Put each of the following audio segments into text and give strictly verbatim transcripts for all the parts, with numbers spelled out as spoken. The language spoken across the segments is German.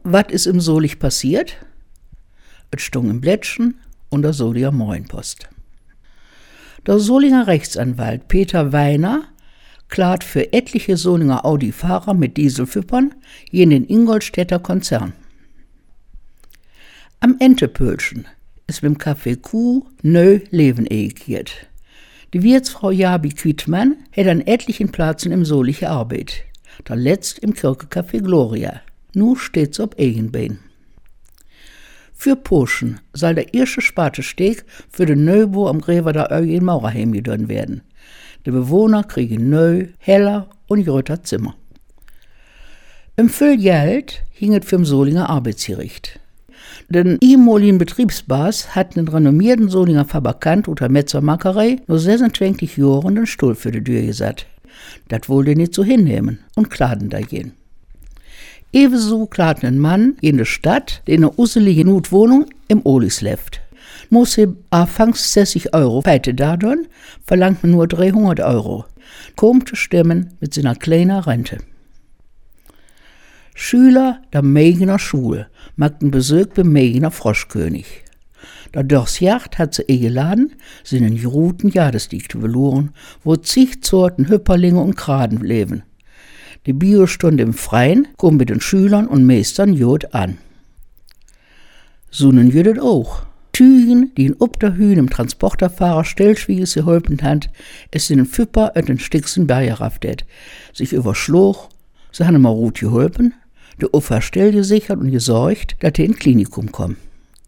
Was ist im Solich passiert? Es stung im Blättchen und der Solinger Morgenpost. Der Solinger Rechtsanwalt Peter Weiner klagt für etliche Solinger Audi-Fahrer mit Dieselfüppern jenen Ingolstädter Konzern. Am Entepölschen ist beim Café Kuh neu Leben egiert. Die Wirtsfrau Jabi Quittmann hat an etlichen Plätzen im Solich gearbeitet. Der letzt im Kirchecafé Gloria. Nu steht's ob Eigenbein. Für Poschen soll der erste Spatesteg für den Neubau am Gräber der Eugen Maurerheim gedön werden. Die Bewohner kriegen neu, heller und größer Zimmer. Im Füllgeld hing es für den Solinger Arbeitsgericht. Den ehemaligen Betriebsbas hat den renommierten Solinger Fabrikant unter Metzermacherei nur sechsundzwanzig Jahren den Stuhl für die Tür gesatt. Das wollte nicht so hinnehmen und klagen da gehen. Ebenso klagt ein Mann in der Stadt, der in einer usselige Notwohnung im Olis lebt. Muss er anfangs sechzig Euro Peite dadurch, verlangt man nur dreihundert Euro. Kommt zu stemmen mit seiner kleinen Rente. Schüler der Megener Schule machten Besuch beim Megener Froschkönig. Der Dörrsjacht hat sie eingeladen, seinen Juruten Jadesdick zu beluren, wo zig Sorten Hüpperlinge und Kraden leben. Die Biostunde im Freien kommt mit den Schülern und Meistern jod an. So nun jüdet auch. Tügen, die in Obderhühn im Transporterfahrer Stellschwieges geholfen hat, es sind ein Füpper und den Stixen bergeraftet, sich überschlug, sie haben mal gut geholfen, der Ufer stillgesichert und gesorgt, dass er in Klinikum kommt.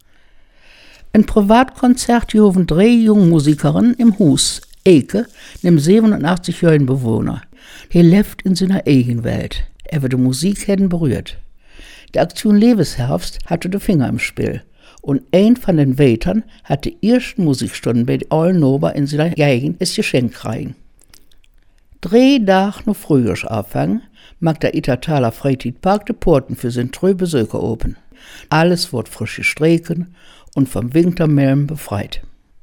Ein Privatkonzert joven drei junge Musikerinnen im Hus, Eke, nem siebenundachtzig-jährigen Bewohner. Er lebt in seiner eigenen Welt. Er wird die Musik hätten berührt. Die Aktion Lebensherbst hatte den Finger im Spiel. Und ein von den Waitern hatte die ersten Musikstunden bei allen Nober in seiner Gegend das Geschenk kriegen. Drei Tage noch früher anfangen, mag der Itataler Freizeitpark die Porten für seine treue Besucher open. Alles wird frisch gestrichen und vom Wintermelm befreit.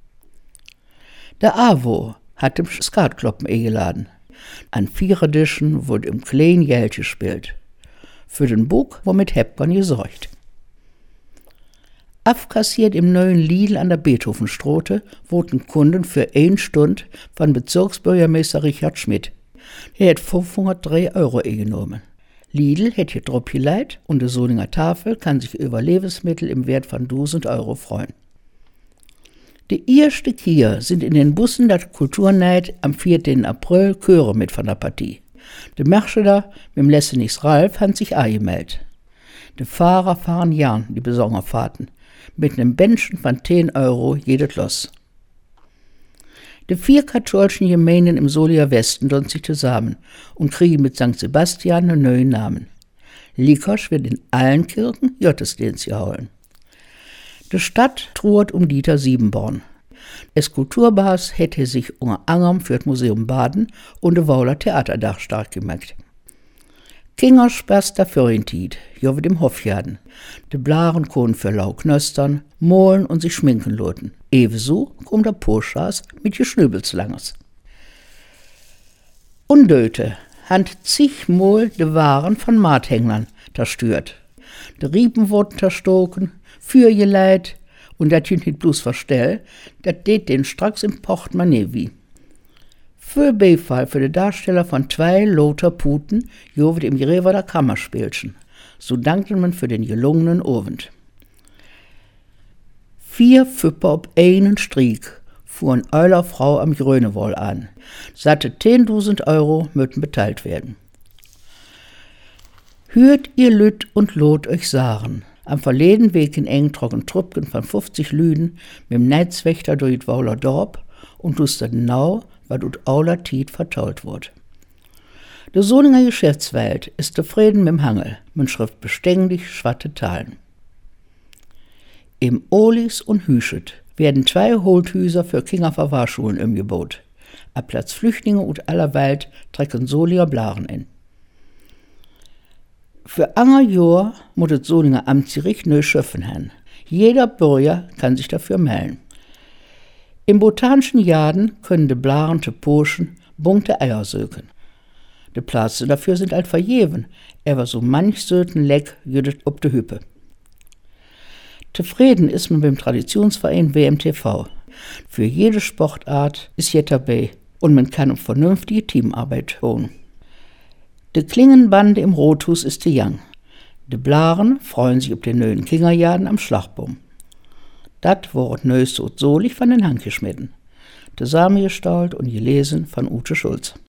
Der A W O hat dem Skatkloppen eingeladen. An Viererdischen wurde im kleinen Geld gespielt. Für den Bug war mit Hepburn gesorgt. Abkassiert im neuen Lidl an der Beethovenstraße wurden Kunden für eine Stunde von Bezirksbürgermeister Richard Schmidt. Er hat fünfhundertdrei Euro eingenommen. Lidl hat hier drauf geleiht und die Solinger Tafel kann sich über Lebensmittel im Wert von tausend Euro freuen. Die erste Kier sind in den Bussen der Kulturnight am vierten April Chöre mit von der Partie. Der Märscheder mit dem Lessenichs Ralf hat sich angemeldet. Die Fahrer fahren gern die Besongerfahrten, mit einem Bändchen von zehn Euro jedes Los. Die vier katholischen Gemeinden im Solier Westen tun sich zusammen und kriegen mit Sankt Sebastian einen neuen Namen. Likosch wird in allen Kirchen Gottesdienst gehalten. Die Stadt trauert um Dieter Siebenborn. Das Kulturbas hätte sich unter anderem für das Museum Baden und das Wauler Theaterdach stark gemacht. Kinger spaßt dafür in Tiet, jo mit dem Hofjaden. Die Blaren können für lau knöstern, mohlen und sich schminken loten. Ebenso kommt der Poschas mit Geschnübelslangers. Undöte hand zigmal die Waren von Marthänglern zerstört. Die Riepen wurden zerstoken, Fürgeleit und dat jünt nicht bloß verstell, dat det den stracks im Portemonnaie wie. Für Beifall für die Darsteller von zwei Lothar Puten jovet im Gräber der Kammerspielchen. So dankte man für den gelungenen Abend. Vier Füpper ob einen Strick fuhren Euler Frau am Grönewohl an. Satte zehntausend Euro möchten beteiligt werden. Hört ihr Lüt und Lot euch sagen. Am verleden Weg in engen trocken Truppen von fünfzig Lüden mit dem Neizwächter durch das Wauler Dorp und wusste genau, was ut Auler Tiet vertaut wurde. Der Solinger Geschäftswelt ist zufrieden mit dem Hangel, man schrift beständig schwatte Talen. Im Olis und Hüschet werden zwei Holthüser für Kinderverwahrschulen im Gebot. A Platz Flüchtlinge und aller Welt trecken Solinger Blaren in. Für anger Jahr muss das Solinger Amtsgericht neu schöpfen haben. Jeder Bürger kann sich dafür melden. Im botanischen Garten können die Blaren zu Poschen bunte Eier söken. De Plätze dafür sind alt verjeven, aber so manch söten Leck jüdet ob de Hüppe. Zufrieden ist man beim Traditionsverein W M T V. Für jede Sportart ist je dabei und man kann um vernünftige Teamarbeit holen. De Klingenbande im Rothus ist de Young. De Blaren freuen sich auf den neuen Kingerjaden am Schlagbaum. Dat wort neus so solig von den Handgeschmitten. De Same gestaltet und gelesen von Ute Schulz.